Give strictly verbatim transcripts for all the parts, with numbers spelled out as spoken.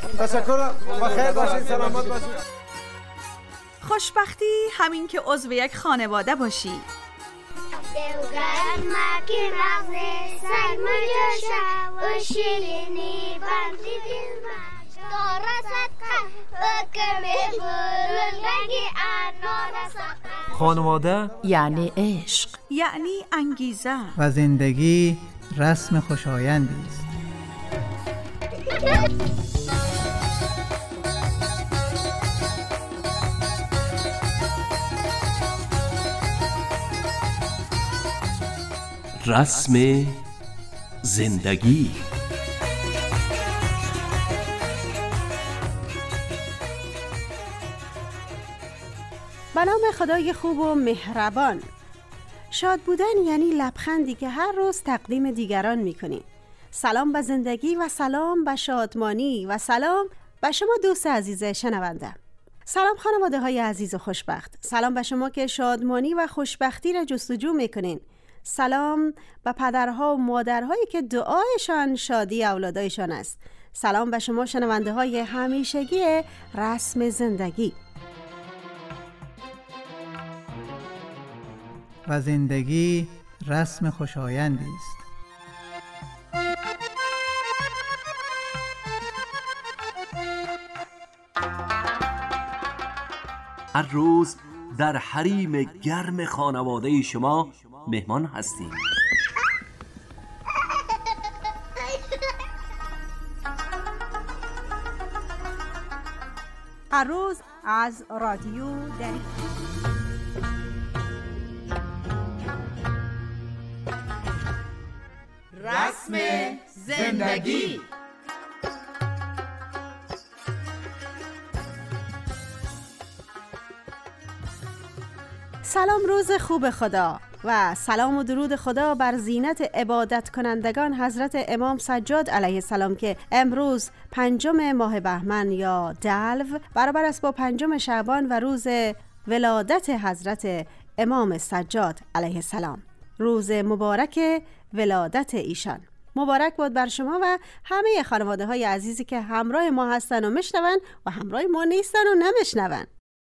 تشکر، بخیر باشید، سلامت باشید. خوشبختی همین که عضو یک خانواده باشی. دلگرم مکی مغزه سرمایه شد و شیرینی بندی دل مجد دارست خم بکمی بلندگی انارست. خانواده یعنی عشق، یعنی انگیزه و زندگی رسم خوشایندی است. رسم زندگی. به نام خدای خوب و مهربان. شاد بودن یعنی لبخندی که هر روز تقدیم دیگران میکنی. سلام به زندگی و سلام به شادمانی و سلام به شما دوست عزیز شنونده. سلام خانواده های عزیز و خوشبخت. سلام به شما که شادمانی و خوشبختی را جستجو میکنین. سلام به پدرها و مادرهایی که دعایشان شادی اولادایشان است. سلام به شما شنونده های همیشگی رسم زندگی. و زندگی رسم خوشایندی است. هر روز در حریم گرم خانواده شما مهمان هستیم. هر روز از رادیو دری رسم زندگی. سلام روز خوب خدا و سلام و درود خدا بر زینت عبادت کنندگان حضرت امام سجاد علیه السلام که امروز پنجم ماه بهمن یا دلو برابر است با پنجم شعبان و روز ولادت حضرت امام سجاد علیه السلام، روز مبارک ولادت ایشان. مبارک باد بر شما و همه خانواده های عزیزی که همراه ما هستن و میشنون و همراه ما نیستن و نمیشنون.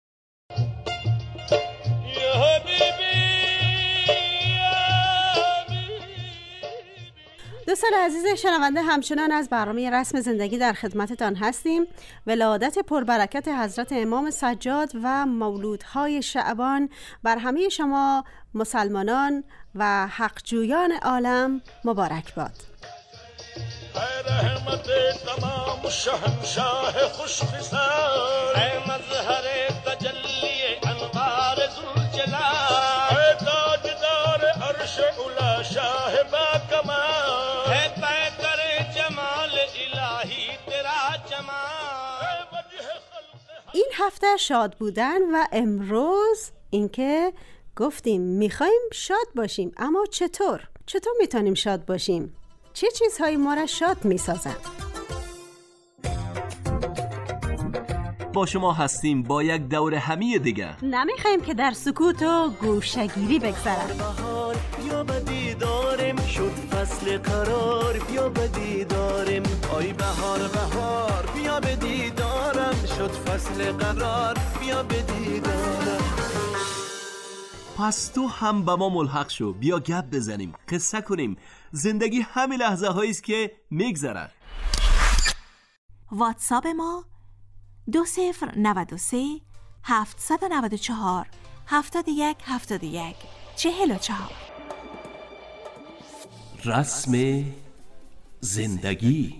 دوستان عزیز شنونده، همچنان از برنامه رسم زندگی در خدمتتان هستیم. ولادت پربرکت حضرت امام سجاد و مولودهای شعبان بر همه شما مسلمانان و حقجویان عالم مبارک باد. رحمت تمام شهنشاه خوش خصال، ای مظهر تجلی انوار ذوالجلال، ای تاجدار عرش اولا شاه با کمال، ای پیکر جمال الهی تیرا جمال. این هفته شاد بودن و امروز اینکه گفتیم میخوایم شاد باشیم، اما چطور؟ چطور میتونیم شاد باشیم؟ چه چیزهایی ما را شاد میسازن؟ با شما هستیم با یک دور همی دیگه. نمیخوایم که در سکوت و گوشه‌گیری بگذرن. بهار بیا به دیدارم، شد فصل قرار بیا به دیدارم، آی بهار بهار بیا به دیدارم، شد فصل قرار بیا به دیدارم. پس تو هم با ما ملحق شو، بیا گپ بزنیم، قصه کنیم. زندگی همین لحظه هایی است که میگذره. واتساپ ما دو صفر نود و سه هفتصد و نود و چهار هفتاد و یک هفتاد و یک چهل و چهار. رسم زندگی.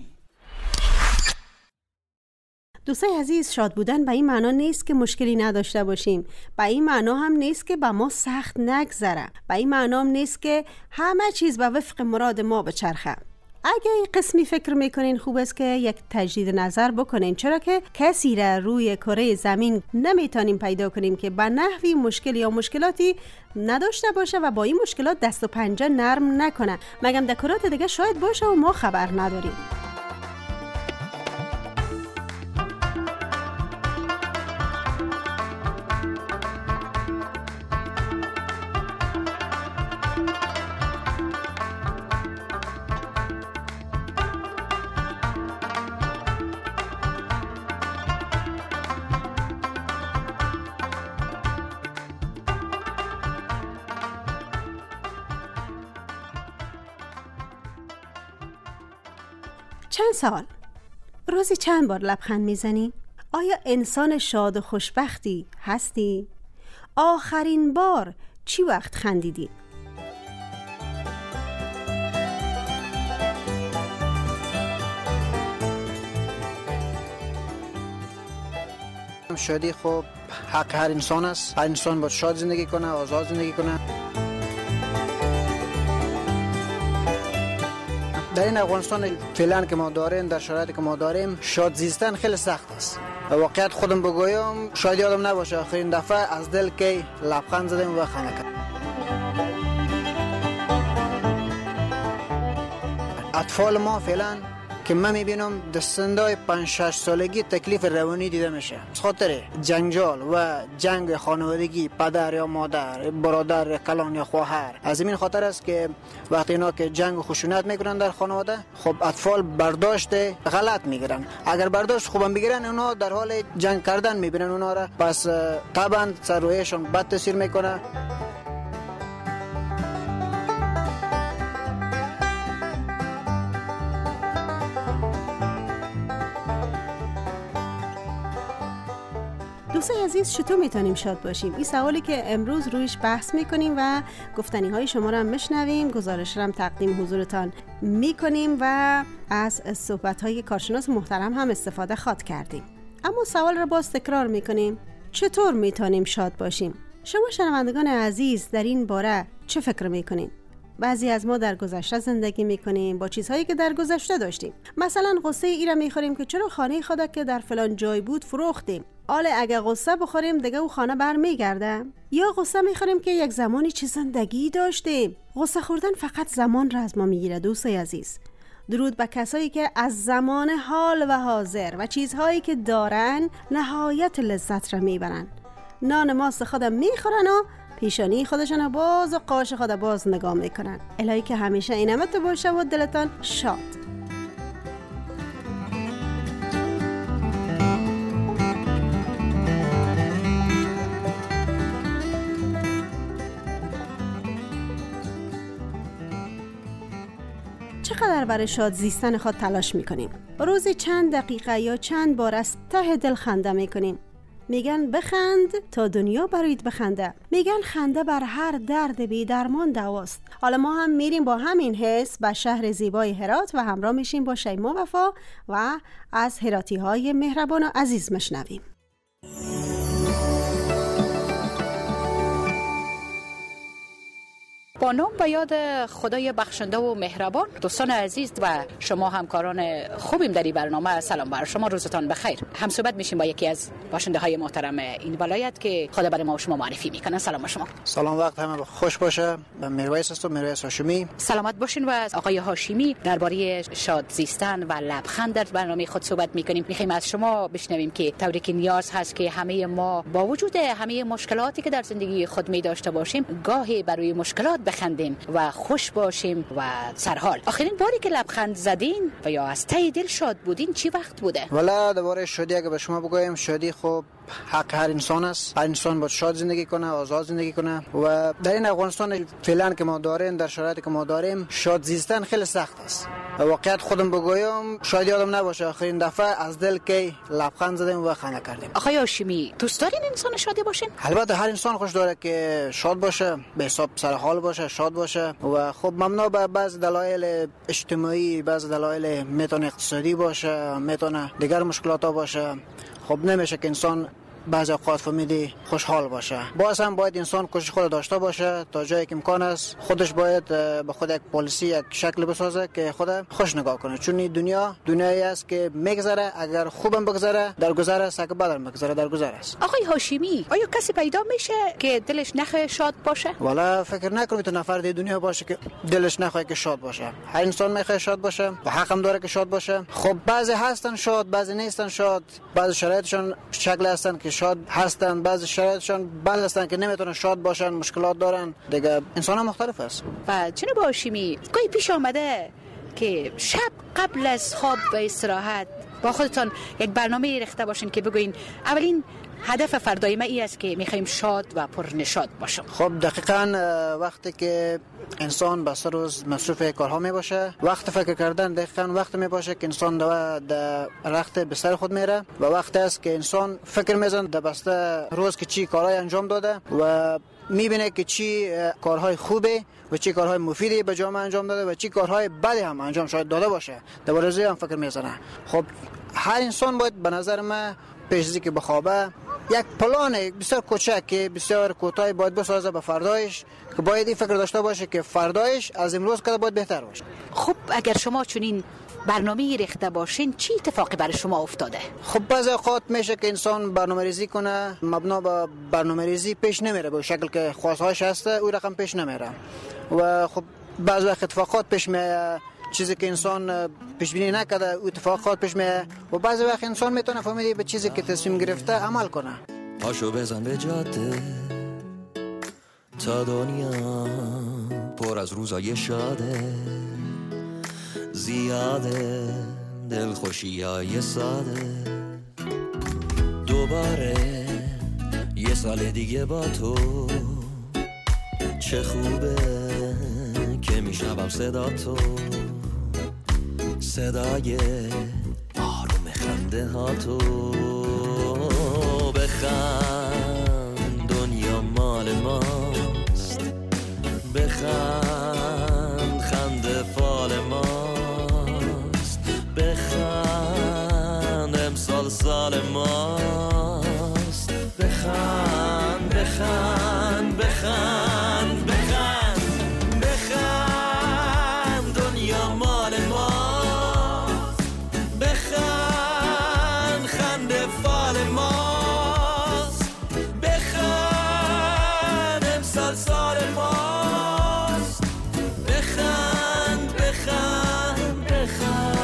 دوستای عزیز، شاد بودن به این معنا نیست که مشکلی نداشته باشیم، به این معنا هم نیست که به ما سخت نگذره، به این معنا هم نیست که همه چیز به وفق مراد ما بچرخه. اگه این قسمی فکر میکنین خوب است که یک تجدید نظر بکنین، چرا که کسی را روی کره زمین نمیتونیم پیدا کنیم که به نحوی مشکل یا مشکلاتی نداشته باشه و با این مشکلات دست و پنجه نرم نکنه، مگم دکورات دیگه شاید باشه و ما خبر نداریم. چند سال؟ روزی چند بار لبخند میزنی؟ آیا انسان شاد و خوشبختی هستی؟ آخرین بار چی وقت خندیدی؟ شادی خب حق هر انسان است. هر انسان باید شاد زندگی کنه، آزاد زندگی کنه. در این افغانستان فعلا که ما داریم، در شرایطی که ما داریم، شاد زیستن خیلی سخت است. واقعیت خودم بگویم شاید یادم نباشه آخرین دفعه از دل که لبخند زدم و خنده کردم. اطفال ما فعلا که من میبینم در سنهای پنج شش سالگی تکلیف روانی دیده میشه، خاطر جنجال و جنگ خانوادگی، پدر یا مادر، برادر، کلان یا خواهر. از این خاطر است که وقتی اینا که جنگ و خشونت میکنن در خانواده، خب اطفال برداشت غلط میگیرن. اگر برداشت خوبم بگیرن، اونا در حال جنگ کردن میبینن اونا را، پس طبعا سر رویشون بد تاثیر میکنه. دوستای عزیز، چطور میتونیم شاد باشیم؟ این سوالی که امروز رویش بحث میکنیم و گفتنی های شما رو هم میشنویم، گزارش رو هم تقدیم حضورتان میکنیم و از صحبت های کارشناس محترم هم استفاده خواد کردیم. اما سوال رو باز تکرار میکنیم، چطور میتونیم شاد باشیم؟ شما شنوندگان عزیز در این باره چه فکر میکنین؟ بعضی از ما در گذشته زندگی میکنیم با چیزهایی که در گذشته داشتیم. مثلا قصه ای را میخوریم که چرا خانه خدا که در فلان جای بود فروختیم. حالا اگه قصه بخوریم دیگه او خانه برمیگرده؟ یا قصه میخوریم که یک زمانی چه زندگی داشتیم. قصه خوردن فقط زمان را از ما میگیره. دوستای عزیز، درود به کسایی که از زمان حال و حاضر و چیزهایی که دارن نهایت لذت را میبرن. نان ماست خودم میخورن و پیشانی خودشان باز و قاش خود باز نگاه میکنن. الهی که همیشه اینمت باشه و دلتان شاد. چقدر برای شاد زیستن خود تلاش میکنیم؟ روزی چند دقیقه یا چند بار از ته دل خنده میکنیم. میگن بخند تا دنیا برایت بخنده. میگن خنده بر هر درد بی درمان دواست. حالا ما هم میریم با همین حس به شهر زیبای هرات و همراه میشیم با شیما وفا و از هراتی های مهربان و عزیز مشنویم. با نام و یاد خدای بخشنده و مهربان، دوستان عزیز و شما همکاران خوبیم در این برنامه، سلام بر شما، روزتان بخیر. هم صحبت میشیم با یکی از باشنده های محترم این ولایت که خدا برای ما و شما معرفی میکنن. سلام بر شما. سلام، وقت همه خوش باشه. من میرویس هستم، میرویس هاشمی. سلامت باشین. و از آقای هاشمی درباره شاد زیستن و لبخند در برنامه خود صحبت میکنیم. میخوایم از شما بشنویم که طوری که نیاز هست که همه ما با وجود همه مشکلاتی که در زندگی خود می داشته باشیم، گاهی برای مشکلات بخندیم و خوش باشیم و سرحال. آخرین باری که لبخند زدین و یا از ته دل شاد بودین چی وقت بوده؟ والا درباره شادی اگه به شما بگویم، شادی خب حق هر انسان است. هر انسان باید شاد زندگی کنه، آزاد زندگی کنه. و در این افغانستان فعلا که ما داریم، در شرایطی که ما داریم، شاد زیستن خیلی سخت است. واقعیت خودم بگویم شاید یادم نباشه آخرین دفعه از دل که لبخند زدم و خنده کردیم. آقای هاشمی، دوست دارین انسان شادی باشین؟ البته هر انسان خوش داره که شاد باشه، به حساب سر حال باشه، شاد باشه. و خب ممنوع به بعض دلایل اجتماعی، بعض دلایل میتونه اقتصادی باشه، میتونه دیگر مشکلات ها باشه. خب نمیشه که انسان بعضی اوقات فهمیدی خوشحال باشه. باز هم باید انسان کوشش خود داشته باشه تا جایی که امکان است. خودش باید به خود یک پالیسی، یک شکل بسازه که خود خوش نگاه کنه. چون این دنیا دنیایی است که میگذره، اگر خوبم بگذره در گذر است، اگر بدم بگذره در گذر است. آقای هاشمی، آیا کسی پیدا میشه که دلش نخواه شاد باشه؟ والا فکر نکنم تو نفر در دنیا باشه که دلش نخواه که شاد باشه. هر انسان میخواد شاد باشه و حق هم داره که شاد باشه. خب بعضی هستن شاد، بعضی نیستن شاد. بعضی شرایطشون شکل هستن که شاد هستن، بعضی شرایطشون بد هستن که نمیتونن شاد باشن، مشکلات دارن. دیگه انسان ها مختلف است. و جناب هاشمی، گاهی پیش آمده که شب قبل از خواب و استراحت با خودتان یک برنامه ریخته باشین که بگوین اولین هدف فردای ما این است که میخوایم شاد و پرنشاد باشم. خب دقیقاً وقتی که انسان به سر روز مصروف کارها می باشه، وقت فکر کردن دقیقاً وقت می باشه که انسان در رخت به سر خود میره و وقتی است که انسان فکر میزنه در بسته روز که چی کارهای انجام داده و میبینه که چی کارهای خوبه و چی کارهای مفیدی به جامعه انجام داده و چی کارهای بدی هم انجام شاید داده باشه، درباره زی هم فکر میزنه. خب هر انسان باید به نظر من پیش از اینکه بخوابه یک پلان بسیار کوچک که بسیار کوتاه باید بسازه به فردایش، که باید این فکر داشته باشه که فردایش از امروز کده باید بهتر باشه. خب اگر شما چنین برنامه ریخته باشین چی اتفاقی برای شما افتاده؟ خب بعضی اوقات میشه که انسان برنامه‌ریزی کنه، مبنا به برنامه‌ریزی پیش نمیره، به شکل که خواستهاش هسته او رقم پیش نمیره و خب بعضی وقت اتفاقات پیش میاد، چیزی که انسان پیش بینی نکرده او اتفاقات پیش میاد و بعضی وقت انسان میتونه فهمیده به چیزی که تصمیم گرفته عمل کنه. پاشو بزن به جاده تا دنیا پر از روزای شاده، زیاده دلخوشی های ساده، دوباره یه سال دیگه با تو، چه خوبه که میشنوم صدا تو، صدای آروم خنده ها تو. بخند دنیا مال ماست، بخند خنده فال ماست، بخند امسال سال ماست، بخند بخند بخند بخند بخند دنیا مال ماست، بخند خنده فال ماست، بخند امسال سال ماست، بخند بخند بخند.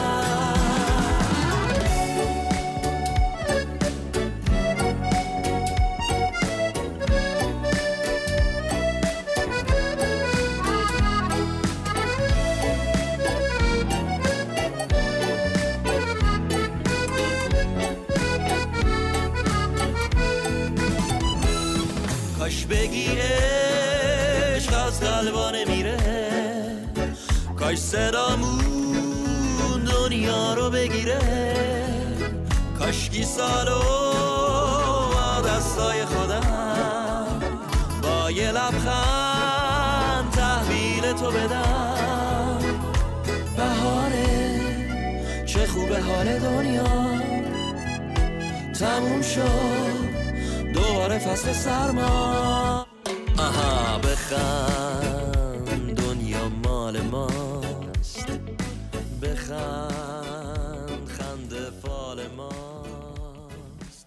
کاش بگی عشق از قلبا نمیره، کاش صدامون دنیا رو بگیره، کاشکی سالو با دستای خودم با یه لبخند تحویل تو بدم. بهاره چه خوبه حال دنیا، تموم شد دوباره فصل سرما. آها بخند دنیا مال ماست، بخند خنده فال ماست،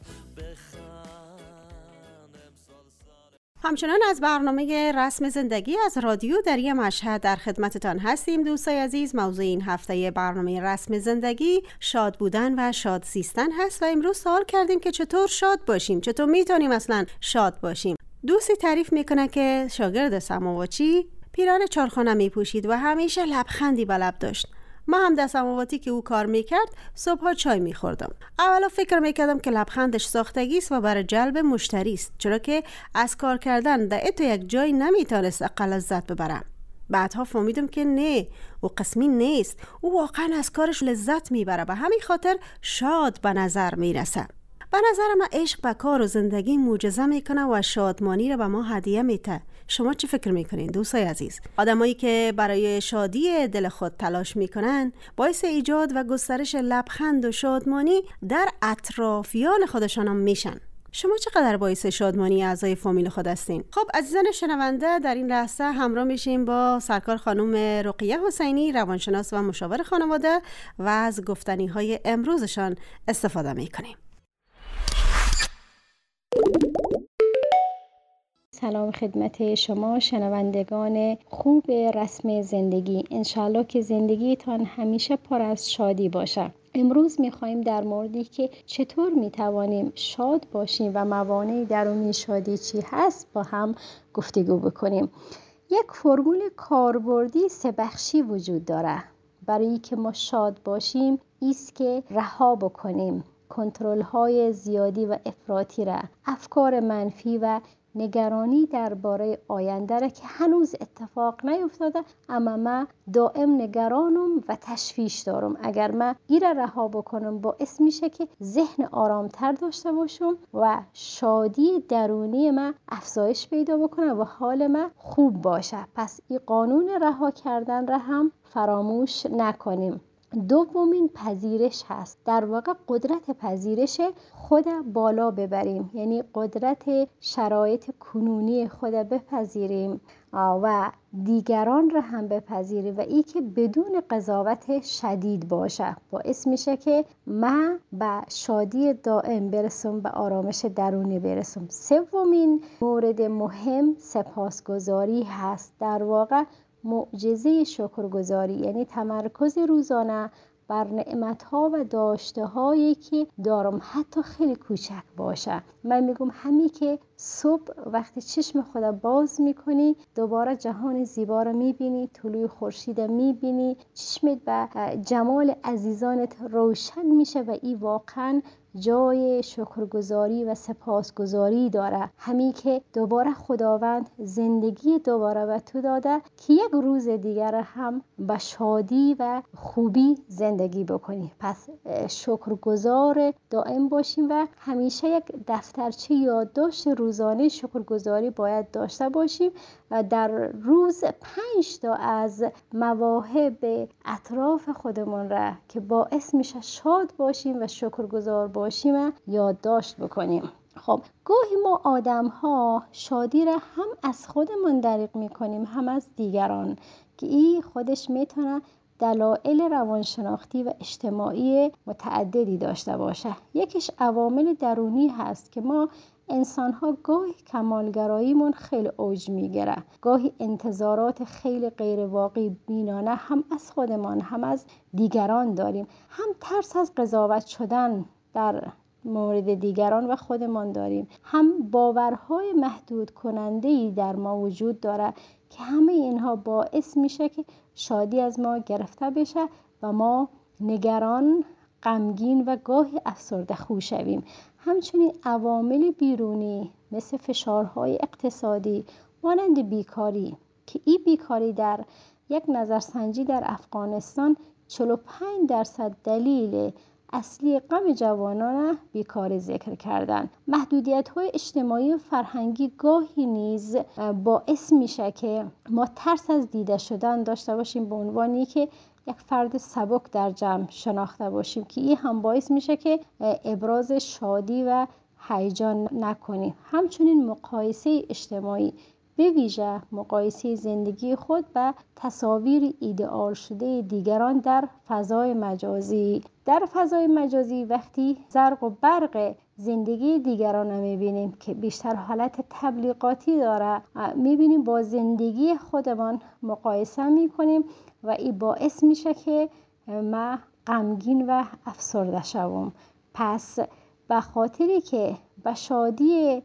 بخند امسال سال. همچنان از برنامه رسم زندگی از رادیو دری مشهد در خدمتتان هستیم دوستای عزیز. موضوع این هفته برنامه رسم زندگی شاد بودن و شاد زیستن هست و امروز سوال کردیم که چطور شاد باشیم، چطور میتونیم اصلا شاد باشیم. دوستی تعریف میکنه که شاگرد سماواچی پیران چارخانه میپوشید و همیشه لبخندی به لب داشت. ما هم در سماواتی که او کار میکرد صبحها چای میخوردم. اولا فکر میکردم که لبخندش ساختگی است و برای جلب مشتری است، چرا که از کار کردن در اتو یک جای نمیتونست اقل لذت ببرم. بعدها فهمیدم که نه، او قسمی نیست، او واقعا از کارش لذت میبره و همین خاطر شاد به نظر میرسه. به نظر من عشق به کار و زندگی معجزه میکنه و شادمانی رو به ما هدیه میده. شما چی فکر میکنین دوستای عزیز؟ آدمایی که برای شادی دل خود تلاش میکنن باعث ایجاد و گسترش لبخند و شادمانی در اطرافیان خودشان هم میشن. شما چقدر باعث شادمانی اعضای فامیل خود هستین؟ خب عزیزان شنونده، در این لحظه همراه میشیم با سرکار خانم رقیه حسینی، روانشناس و مشاور خانواده و از گفتنی های امروزشان استفاده میکنیم. سلام خدمت شما شنوندگان خوب رسم زندگی. انشالله که زندگیتان همیشه پر از شادی باشه. امروز میخواییم در موردی که چطور میتوانیم شاد باشیم و موانع درونی شادی چی هست با هم گفتگو بکنیم. یک فرمول کاربردی سه بخشی وجود داره. برای که ما شاد باشیم ایست که رها بکنیم کنترل های زیادی و افراطی را، افکار منفی و نگرانی درباره آینده را که هنوز اتفاق نیفتاده اما من دائم نگرانم و تشویش دارم. اگر من این را رها بکنم باعث میشه که ذهن آرامتر داشته باشم و شادی درونی من افزایش پیدا بکنه و حال من خوب باشه. پس این قانون رها کردن را هم فراموش نکنیم. دومین پذیرش هست، در واقع قدرت پذیرش خود بالا ببریم، یعنی قدرت شرایط کنونی خود بپذیریم و دیگران را هم بپذیریم و این که بدون قضاوت شدید باشه باعث میشه که من به شادی دائم برسم، به آرامش درونی برسم. سومین مورد مهم سپاسگزاری هست، در واقع معجزه شکرگزاری، یعنی تمرکز روزانه بر نعمت‌ها و داشته‌هایی که دارم، حتی خیلی کوچک باشه. من میگم همین که صبح وقتی چشم خدا باز میکنی دوباره جهان زیبا رو میبینی، طلوع خورشید میبینی، چشمت به جمال عزیزانت روشن میشه و این واقعا جای شکرگزاری و سپاسگزاری داره. همین که دوباره خداوند زندگی دوباره به تو داده که یک روز دیگر هم به شادی و خوبی زندگی بکنی. پس شکرگزار دائم باشیم و همیشه یک دفترچه یادداشت روزانه شکرگزاری باید داشته باشیم و در روز پنج تا از مواهب اطراف خودمون را که باعث میشه شاد باشیم و شکرگزار باشیم یادداشت بکنیم. خب گاهی ما آدم ها شادی را هم از خودمون دریغ میکنیم هم از دیگران که این خودش میتونه دلایل روانشناختی و اجتماعی متعددی داشته باشه. یکیش عوامل درونی هست که ما انسان ها گاهی کمالگراییمون خیلی اوج میگیره، گاهی انتظارات خیلی غیر واقعی بینانه هم از خودمان هم از دیگران داریم، هم ترس از قضاوت شدن در مورد دیگران و خودمان داریم، هم باورهای محدود کننده‌ای در ما وجود داره که همه اینها باعث میشه که شادی از ما گرفته بشه و ما نگران، غمگین و گاهی افسرده خو شویم. همچنین عوامل بیرونی مثل فشارهای اقتصادی مانند بیکاری که این بیکاری در یک نظرسنجی در افغانستان چهل و پنج درصد دلیل اصلی غم جوانان بیکاری ذکر کردن. محدودیت‌های اجتماعی و فرهنگی گاهی نیز باعث میشه که ما ترس از دیده شدن داشته باشیم به عنوانی که یک فرد سبک در جمع شناخته باشیم که این هم باعث میشه که ابراز شادی و هیجان نکنیم. همچنین مقایسه اجتماعی به ویژه مقایسه زندگی خود با تصاویر ایدئال شده دیگران در فضای مجازی. در فضای مجازی وقتی زرق و برق زندگی دیگران رو میبینیم که بیشتر حالت تبلیغاتی داره، میبینیم با زندگی خودمان مقایسه میکنیم و این باعث میشه که ما غمگین و افسرده شوم. پس به خاطری که به شادی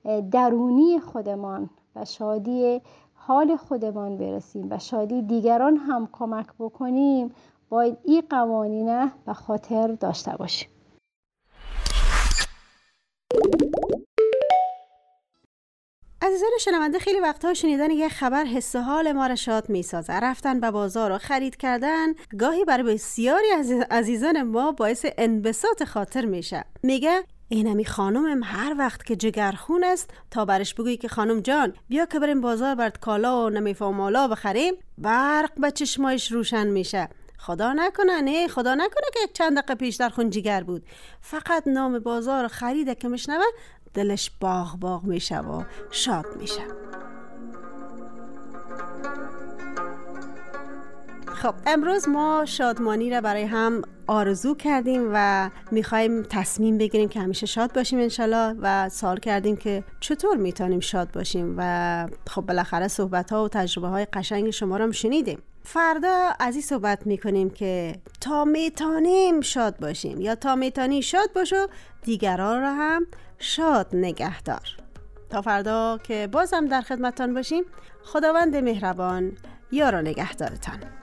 درونی خودمان و شادی حال خودمان برسیم و شادی دیگران هم کمک بکنیم باید این قوانین به خاطر داشته باشیم. عزیزان شنونده، خیلی وقتها شنیدن یک خبر حس حال ما را شاد میسازه. رفتن به بازار و خرید کردن گاهی برای بسیاری از عزیزان ما باعث انبساط خاطر میشه. میگه اینمی خانومم هر وقت که جگرخون است تا برش بگویی که خانم جان بیا که بریم بازار برات کالا و نمیفهم مالا بخریم، برق به چشمایش روشن میشه. خدا نکنه، نه خدا نکنه که چند دقیقه پیش در خون جگر بود. فقط نام بازار خریده که میشنوه دلش باغ باغ میشه و شاد میشه. خب امروز ما شادمانی را برای هم آرزو کردیم و میخوایم تصمیم بگیریم که همیشه شاد باشیم انشالله و سوال کردیم که چطور میتونیم شاد باشیم و خب بالاخره صحبت ها و تجربه های قشنگ شما رو هم شنیدیم. فردا از این صحبت میکنیم که تا میتونیم شاد باشیم یا تا میتونی شاد باشو دیگران را هم شاد نگهدار. تا فردا که بازم در خدمتتان باشیم. خداوند مهربان یار و نگهدارتان.